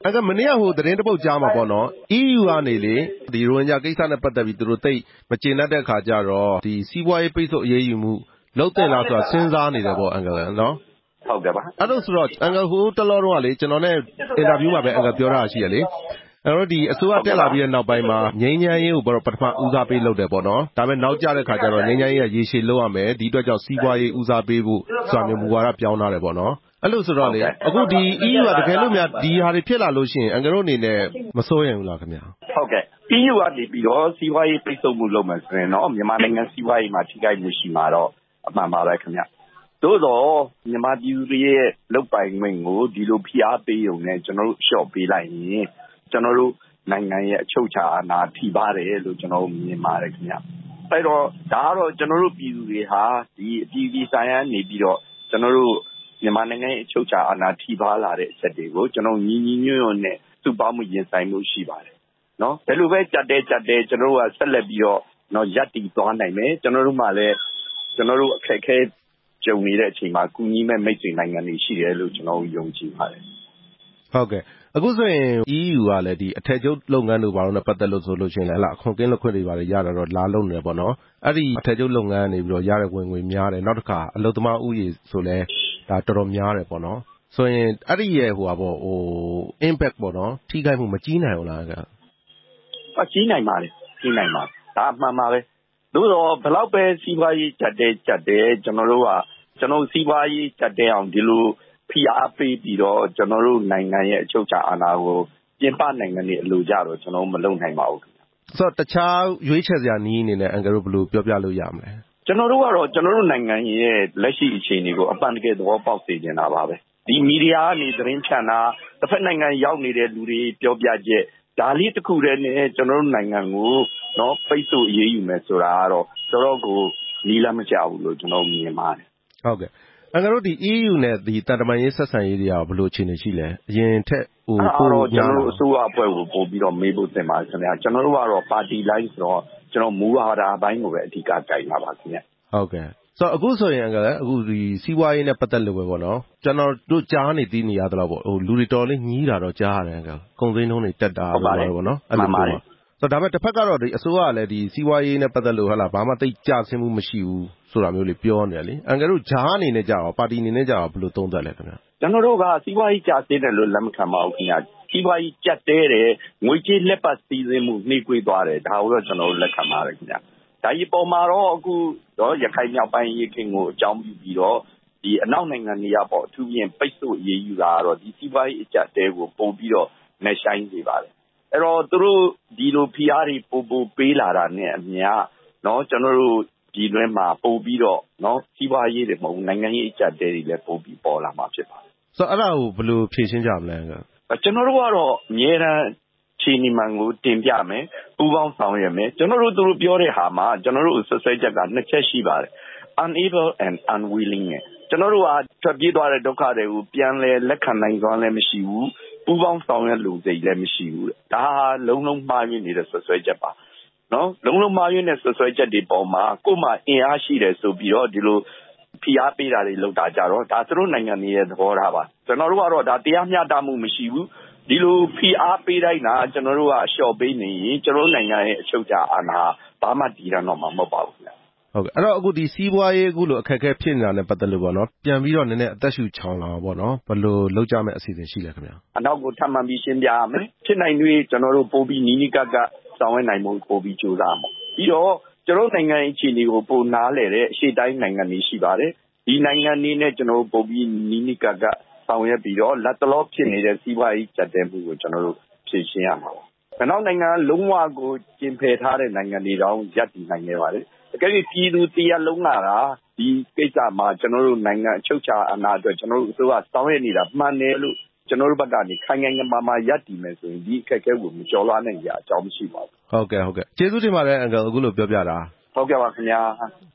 အဲ့ကမနေ့ကသတင်းတစ်ပုဒ်ကြားမှာပေါ့နော် EU ကနေလေဒီရိုဟင်ဂျာကိစ္စနဲ့ပတ်သက်ပြီးသူတို့သိမကျေနပ်တဲ့ခါကျတော့ဒီစီးပွားရေးပိတ်ဆို့အရေးယူမှုလုပ်တဲ့လားဆိုတာစဉ်းစားနေတယ်ပေါ့အန်ကယ်နော်ဟုတ်ကဲ့ပါအဲ့လိုဆိုတော့အန်ကယ်တလောတော့လေကျွန်တော်နဲ့အင်တာဗျူးမှာပဲအန်ကယ်ပြောတာရှိရလေအဲ့တော့ဒီအစိုးရတက်လာပြီးတဲ့နောက်ပိုင်းမှာငြိမ်းချမ်းရေးကိုပထမဦးစားပေးလုပ်တယ်ပေါ့နော်ဒါပေမဲ့နောက်ကျတဲ့ခါကျတော့ငြိမ်းချမ်းရေးကရေရှည်လုပ်ရမယ်ဒီအတွက်ကြောင့်စီးပွားရေးဦးစားပေးဖို့ဆိုတာမျိုးမူဝါဒပြောင်းလာတယ်ပေါ့နော်အဲ့လိုဆိုတော့လေအခုဒီ EU ကတကယ်လို့များဒီဟာတွေဖြစ်လာလို့ရှိရင်အန်ကယ်တို့အနေနဲ့မစိုးရင်ဘူးလားခင်ဗျာဟုတ်ကဲ့ EU ကနေပြီးတော့စီးပွားရေးပိတ်ဆို့မှုလုပ်မယ်ဆိုရင်တော့မြန်မာနိုင်ငံစီးပွားရေးမှာထိခိုက်မှုရှိမှာတော့အမှန်ပါပဲခင်ဗျသို့တော့မြန်မာပြည်သူရဲ့လုပ်ပိုင်ခွင့်ကိုဒီလိုဖိအားပေးုံနဲ့ကျွန်တော်တို့လျှော့ပေးလိုက်ရင်ကျွန်တော်တို့နိုင်ငံရဲ့အချုပ်အခြာအာဏာထိပါတယ်လို့ကျွန်တော်တို့မြင်ပါတယ်ခင်ဗျအဲ့တော့ဒါကတော့ကျွန်တော်တို့ပြည်သူတွေဟာဒီအပြည်ပြည်ဆိုင်ရာနေပြီးတော့ကျွန်တော်တို့မြန်မာနိုင်ငံရဲ့အချုပ်အခြာအာဏာထိပါလာတဲ့အချက်တွေကိုကျွန်တော်ညီညွတ်နဲ့စုပေါင်းမှုရင်ဆိုင်မှုရှိပါတယ်နော်ဘယ်လိုပဲကြက်တဲ့ကျွန်တော်တို့ကဆက်လက်ပြီးတော့နော်ရပ်တည်သွားနိုင်မယ်ကျွန်တော်တို့မှလည်းကျွန်တော်တို့အခက်အခဲကြုံနေတဲ့အချိန်မှာကုညီမဲ့မိတ်ဆွေနိုင်ငံတွေရှိတယ်လို့ကျွန်တော်ယုံကြည်ပါတယ်ဟုတ်ကဲ့အခုဆိုရင် EU ကလည်းဒီအထည်ချုပ်လုပ်ငန်းတို့ဘာလို့နဲ့ပတ်သက်လို့ဆိုလို့ရှိရင်လည်းအခွန်ကင်းလက်ခွင့်တွေပါရတာတော့လာလုံးနေတယ်ပေါ့နော်အဲ့ဒီအထည်ချုပ်လုပ်ငန်းနေပြီးတော့ရတဲ့ဝင်ငွေများတယ်နောက်တစ်ခါအလုပ်သမားဥယျာဉ်ဆိုလဲဒါတော်တော်များတယ်ပေါ့နော်ဆိုရင်အဲ့ဒီရဲ့impact ပေါ့နော်ထိခိုက်မှုမကြီးနိုင်ဘူးလားကြီးနိုင်ပါတယ်ကြီးနိုင်ပါတယ်ဒါအမှန်ပါပဲသို့တော့ဘလောက်ပဲစီးပွားရေးကြက်တဲ့ကျွန်တော်တို့စီးပွားရေးကြက်တဲ့အောင်ဒီလိုဖိအားပေးပြီးတော့ကျွန်တော်တို့နိုင်ငံရဲ့အချုပ်အခြာအာဏာကိုပြင်ပနိုင်ငံတွေအလိုကြတော့ကျွန်တော်မလုပ်နိုင်ပါဘူးဆိုတော့တခြားရွေးချယ်စရာနည်းအနေနဲ့အန်ကယ်တို့ဘယ်လိုပြောပြလို့ရမလဲကျွန်တော်တို့ကတော့ကျွန်တော်တို့နိုင်ငံရဲ့လက်ရှိအခြေအနေကိုအပန်တကယ်သဘောပေါက်စေချင်တာပါပဲဒီမီဒီယာကနေသတင်းဖြန့်တာတစ်ဖက်နိုင်ငံရောက်နေတဲ့လူတွေပြောပြချက်ဒါလေးတစ်ခုတည်းနဲ့ကျွန်တော်တို့နိုင်ငံကိုနော်ပိတ်ဆို့အရေးယူမယ်ဆိုတာကတော့တော်တော်ကိုနီးလမ်းမကျဘူးလို့ကျွန်တော်မြင်ပါတယ်ဟုတ်ကဲ့အန်ကယ်တို့ဒီ EU နဲ့ဒီတန်တမာရေးဆက်ဆံရေးတွေကဘယ်လိုအခြေအနေရှိလဲအရင်ထက်ပိုတော့ကျွန်တော်တို့အစိုးရအဖွဲ့ကိုပို့ပြီးတော့မေးဖို့တင်ပါခင်ဗျာကျွန်တော်တို့ကတော့ပါတီလိုင်းဆိုတော့ကျွန်တော်မူဝါဒပိုင်းကိုပဲအဓိကကြိုက်တာပါခင်ဗျာဟုတ်ကဲ့ဆိုတော့အခုဆိုရင်အခုဒီစီးပွားရေးနဲ့ပတ်သက်လို့ပဲပေါ့နော်ကျွန်တော်တို့ကြားနေသိနေရသလောက်ပေါ့လူတွေတော်လေးညီးတာတော့ကြားရတယ်ကုန်စည်နှုန်းတွေတက်တာပေါ့နော်အဲ့လိုပါဆိုတော့ဒါပေမဲ့တစ်ဖက်ကတော့ဒီအစိုးရကလည်းဒီစီးပွားရေးနဲ့ပတ်သက်လို့ဟာလာဘာမှသိကျဆင်းမှုမရှိဘူးဆိုတာမျိုးလေးပြောနေတယ်လေအန်ကယ်တို့ဂျားအနေနဲ့ကြာပါတီအနေနဲ့ကြာဘယ်လိုသုံးသပ်လဲခင်ဗျာကျွန်တော်တို့ကစီးပွားရေးကျဆင်းတယ်လို့လက်မခံပါဘူးခင်ဗျာစီးပွားရေးကျတဲတယ်ငွေကြေးလက်ပတ်စည်းစိမ်မှုနှိမ့်ကွေးသွားတယ်ဒါကိုတော့ကျွန်တော်တို့လက်ခံပါတယ်ခင်ဗျာဒါကြီးပေါ်မှာတော့အခုတော့ရခိုင်မြောက်ပိုင်းရေးခင်ကိုအကြောင်းပြုပြီးတော့ဒီအနောက်နိုင်ငံတွေကပေါ့အထူးဖြင့်ပိတ်ဆို့ရေးယူတာတော့ဒီစီးပွားရေးအကျတဲကိုပုံပြီးတော့နှဆိုင်နေပါတယ်အဲ့တော့သူတို့ဒီလိုဖိအားတွေပိုပေးလာတာနဲ့အမျှเนาะကျွန်တော်တို့ဒီတွင်းမှာပို့ပြီးတော့เนาะစီးပွားရေးတွေမဟုတ်နိုင်ငံရေးအကျတဲတွေလည်းပို့ပြီးပေါ်လာမှာဖြစ်ပါတယ်ဆိုတော့အဲ့ဒါကိုဘယ်လိုဖြေရှင်းကြမလဲကျွန်တော်တို့ကတော့အမြဲတမ်းခြေနေမှန်ကိုတင်ပြမယ်ပူးပေါင်းဆောင်ရွက်မယ်ကျွန်တော်တို့သူတို့ပြောတဲ့ဟာမှာကျွန်တော်တို့ဆွဆွဲချက်ကနှစ်ချက်ရှိပါတယ် unable and unwilling နဲ့ကျွန်တော်တို့ကထွက်ပြေးသွားတဲ့ဒုက္ခတွေကိုပြန်လဲလက်ခံနိုင်စွမ်းလည်းမရှိဘူးပူးပေါင်းဆောင်ရွက်လို့စိတ်လည်းမရှိဘူးဒါဟာလုံးမှားယွင်းနေတဲ့ဆွဆွဲချက်ပါနော်လုံးမှားယွင်းတဲ့ဆွဆွဲချက်တွေပေါ်မှာကို့မှာအင်အားရှိတယ်ဆိုပြီးတော့ဒီလိုဖိအားပေးတာတွေလုပ်တာကြတော့ဒါသူတို့နိုင်ငံတွေရဲ့သဘောထားပါကျွန်တော်တို့ကတော့ဒါတရားမျှတမှုမရှိဘူးဒီလိုဖိအားပေးတိုင်းတာကျွန်တော်တို့ကအလျှော့ပေးနေရင်ကျွန်တော်နိုင်ငံရဲ့အချုပ်အခြာအာဏာဘာမှတည်ရတော့မှာမဟုတ်ပါဘူးခင်ဗျဟုတ်ကဲ့အဲ့တော့အခုဒီစီးပွားရေးအခုလိုအခက်အခဲဖြစ်နေတာနဲ့ပတ်သက်လို့ပေါ့နော်ပြန်ပြီးတော့နည်းနည်းအသက်ရှူချောင်လာပေါ့နော်ဘယ်လိုလုပ်ကြမယ့်အစီအစဉ်ရှိလဲခင်ဗျာအနောက်ကိုထပ်မံပြီးရှင်းပြရမယ်ဖြစ်နိုင်တွေကျွန်တော်တို့ပို့ပြီးနီးနီးကပ်ကပ်ဆောင်ရွက်နိုင်မှုပို့ပြီးကြိုးစားမှာပြီးတော့ကျွန်တော်နိုင်ငံအခြေအနေကိုပိုနားလည်တဲ့အရှေ့တိုင်းနိုင်ငံတွေရှိပါတယ်ဒီနိုင်ငံတွေနဲ့ကျွန်တော်ပို့ပြီးနီးနီးကပ်ကပ်ဆောင်ရွက်ပြီးတော့လက်တလောဖြစ်နေတဲ့စီးပွားရေးကြက်တဲမှုကိုကျွန်တော်တို့ဖြေရှင်းရမှာပါ။နောက်နိုင်ငံလုံးဝကိုကျင်ဖယ်ထားတဲ့နိုင်ငံတွေတောင်ရပ်တည်နိုင်နေပါတယ်။တကယ်လို့ပြည်သူတရားလုံးကဒီကိစ္စမှာကျွန်တော်တို့နိုင်ငံအချုပ်အခြာအာဏာအတွက်ကျွန်တော်တို့အစိုးရဆောင်ရွက်နေတာမှန်တယ်လို့ကျွန်တော်တို့ဘက်ကနေခိုင်ခိုင်မာရပ်တည်မယ်ဆိုရင်ဒီအခက်အခဲကိုမကျော်လွှားနိုင်ကြအကြောင်းမရှိပါဘူး။ဟုတ်ကဲ့ကျေးဇူးတင်ပါတယ်အန်ကယ်အခုလိုပြောပြတာ။ဟုတ်ကဲ့ပါခင်ဗျာ။